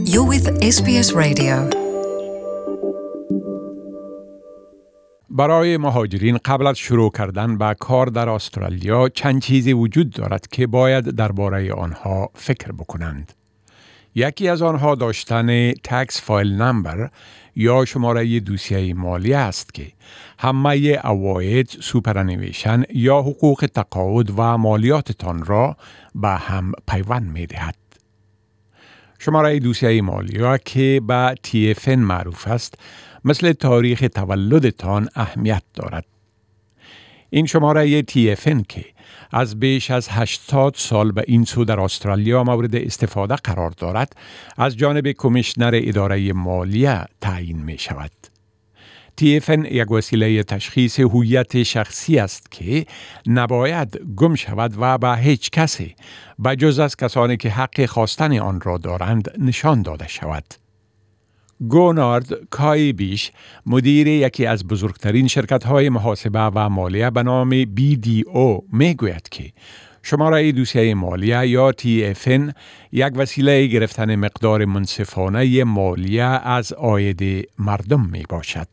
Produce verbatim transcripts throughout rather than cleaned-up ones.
You're with اس بی اس Radio. برای مهاجرین قبل از شروع کردن به کار در استرالیا چند چیزی وجود دارد که باید درباره آنها فکر بکنند. یکی از آنها داشتن تکس فایل نمبر یا شماره دوسیه مالی است که همه عواید، سوپرانیویشن یا حقوق تقاعد و مالیاتتان را به هم پیوند می دهد. شماره دوسیه مالی که به تی اف ان معروف است، مثل تاریخ تولدتان اهمیت دارد. این شماره تی اف ان که از بیش از هشتاد سال به این سو در استرالیا مورد استفاده قرار دارد، از جانب کمیشنر اداره مالیه تعیین می شود. تی اف ان یک وسیله تشخیص هویت شخصی است که نباید گم شود و به هیچ کسی به جز از کسانی که حق خواستن آن را دارند نشان داده شود. گونارد کایبیش، مدیر یکی از بزرگترین شرکت‌های محاسبه و مالیه به نام بی دی او، میگوید که شماره دوسیه مالیه یا تی اف ان یک وسیله گرفتن مقدار منصفانه مالیه از عاید مردم می باشد.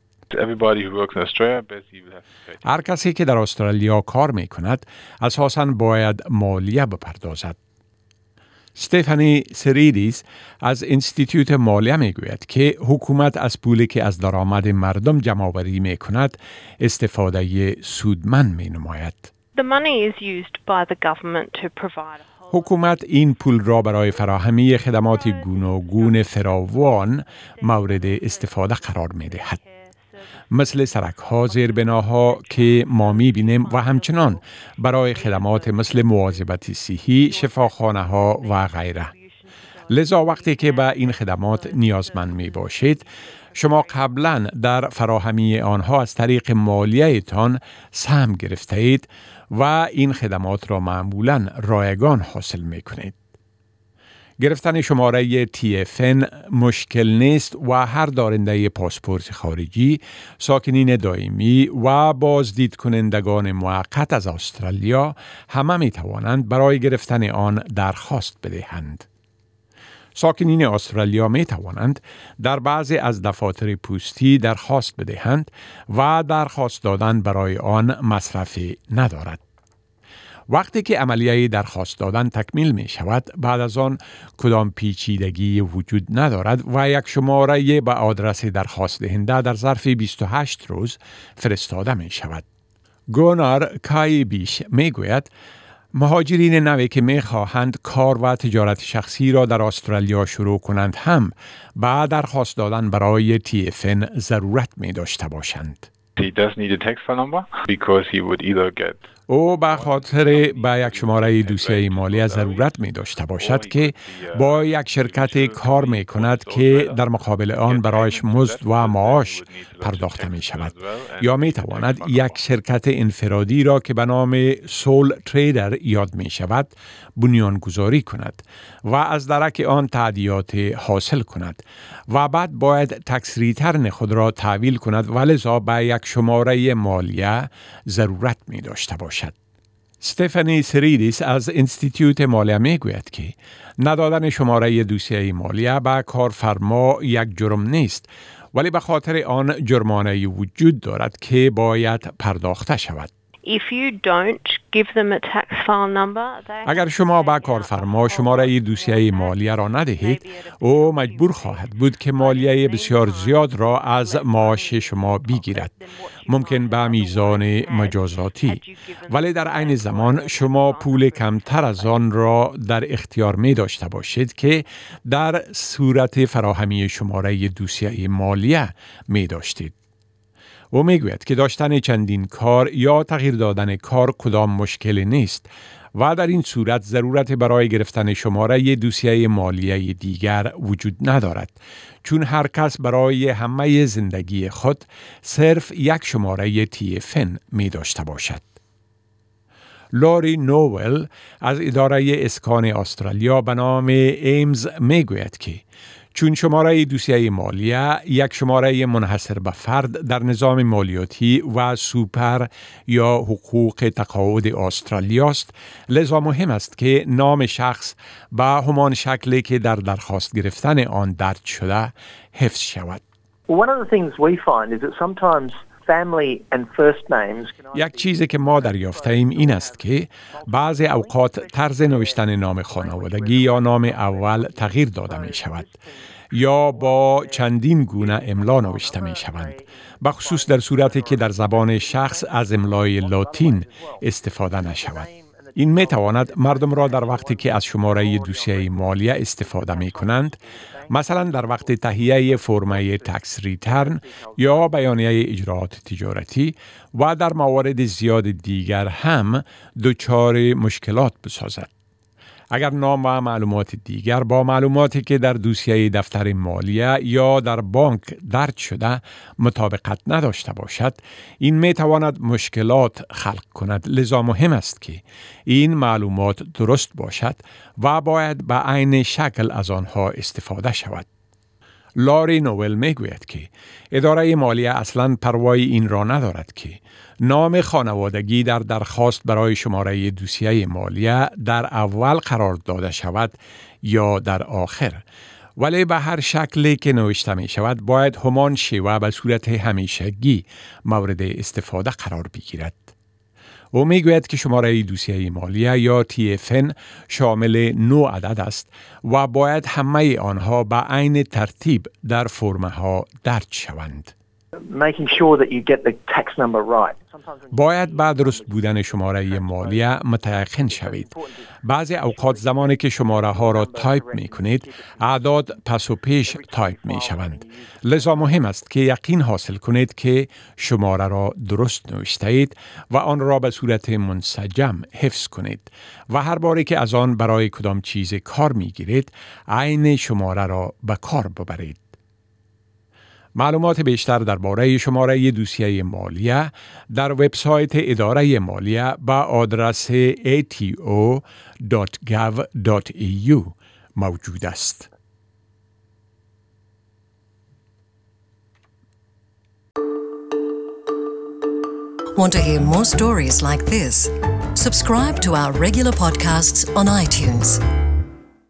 هر کسی که در استرالیا کار می کند اساساً باید مالیه بپردازد. استفانی سریدیس از انستیتوت مالیه می گوید که حکومت از پولی که از درآمد مردم جمع‌آوری می کند استفاده سودمند می نماید. The money is used by the government to provide حکومت این پول را برای فراهمی خدمات گوناگون فراوان مورد استفاده قرار می دهد. مثل سرک‌ها، زیربناها که ما می‌بینیم و همچنان برای خدمات مثل مواظبت صحی، شفاخانه‌ها و غیره. لذا وقتی که به این خدمات نیازمند می‌باشید، شما قبلاً در فراهمی آنها از طریق مالیه‌تان سهم گرفته‌اید و این خدمات را معمولاً رایگان حاصل می‌کنید. گرفتن شماره تی اف ان مشکل نیست و هر دارنده پاسپورت خارجی، ساکنین دائمی و بازدید کنندگان موقت از استرالیا همه می توانند برای گرفتن آن درخواست بدهند. ساکنین استرالیا می توانند در بعضی از دفاتر پستی درخواست بدهند و درخواست دادن برای آن مصرفی ندارد. وقتی که عملیه درخواست دادن تکمیل می شود، بعد از آن کدام پیچیدگی وجود ندارد و یک شماره به آدرس درخواست دهنده در ظرف بیست و هشت روز فرستاده می شود. گونار کایبیش می گوید مهاجرین نوی که می خواهند کار و تجارت شخصی را در استرالیا شروع کنند هم بعد درخواست دادن برای تی اف ان ضرورت می داشته باشند. He does need a tax file number because he would either get او به خاطر با یک شماره دوسیه مالی ضرورت می داشته باشد که با یک شرکت کار می کند که در مقابل آن برایش مزد و معاش پرداخته می شود، یا می تواند یک شرکت انفرادی را که به نام سول تریدر یاد می شود بنیانگذاری کند و از درک آن تادیات حاصل کند و بعد باید تکس ریترن خود را تحویل کند و لذا به یک شماره مالیه ضرورت می داشته باشد. استفانی سریدیس از انستیتوت مالیه می گوید که ندادن شماره دوسیه مالیه به کارفرما یک جرم نیست، ولی به خاطر آن جرمانه وجود دارد که باید پرداخته شود. If you don't give them a tax file number, اگر شما به کارفرما شماره دوسیه مالیه را ندهید، او مجبور خواهد بود که مالیه بسیار زیاد را از معاش شما بگیرد، ممکن به میزان مجازاتی، ولی در عین زمان شما پول کمتر از آن را در اختیار می داشته باشید که در صورت فراهمی شماره دوسیه مالیه می داشتید. او میگوید که داشتن چندین کار یا تغییر دادن کار کدام مشکلی نیست و در این صورت ضرورت برای گرفتن شماره دوسیه مالیه دیگر وجود ندارد، چون هر کس برای همه زندگی خود صرف یک شماره تی اف ان می داشته باشد. لوری نوول از اداره اسکان استرالیا به نام ایمز میگوید که چون شماره دوسیه مالیه یک شماره منحصر به فرد در نظام مالیاتی و سوپر یا حقوق تقاعد استرالیا است، لذا مهم است که نام شخص به همان شکلی که در درخواست گرفتن آن درج شده حفظ شود. One of the things we find is that sometimes family and first names یک چیزی که ما دریافتیم این است که بعضی اوقات طرز نوشتن نام خانوادگی یا نام اول تغییر داده می شود یا با چندین گونه املا نوشته می شوند، بخصوص در صورتی که در زبان شخص از املای لاتین استفاده نشود. این می تواند مردم را در وقتی که از شماره دوسیه مالیه استفاده می کنند، مثلا در وقت تهیه فرمه تکس ریترن یا بیانیه اجراعات تجارتی و در موارد زیاد دیگر هم دچار مشکلات بسازد. اگر نام و معلومات دیگر با معلوماتی که در دوسیه دفتر مالیه یا در بانک درج شده مطابقت نداشته باشد، این می تواند مشکلات خلق کند. لذا مهم است که این معلومات درست باشد و باید به عین شکل از آنها استفاده شود. لاری نوول می گوید که اداره مالیه اصلاً پروای این را ندارد که نام خانوادگی در درخواست برای شماره دوسیه مالیه در اول قرار داده شود یا در آخر، ولی به هر شکلی که نوشته می شود باید همان شیوه به صورت همیشگی مورد استفاده قرار بگیرد. او می گوید که شماره دوسیه مالیه یا تی اف ان شامل نه عدد است و باید همه آنها به عین ترتیب در فرمه ها درج شوند. making sure that you get the tax number right. باید با درست بودن شماره مالیه متیقن شوید. بعضی اوقات زمانی که شماره ها را تایپ می کنید، اعداد پس و پیش تایپ می شوند. لذا مهم است که یقین حاصل کنید که شماره را درست نوشته اید و آن را به صورت منسجم حفظ کنید و هر باری که از آن برای کدام چیز کار می گیرید، عین شماره را به کار ببرید. معلومات بیشتر درباره شماره دوسیه مالیه در وبسایت اداره مالیه با آدرس ای تی او دات گاو دات ای یو موجود است. Want to hear more stories like this? Subscribe to our regular podcasts on iTunes.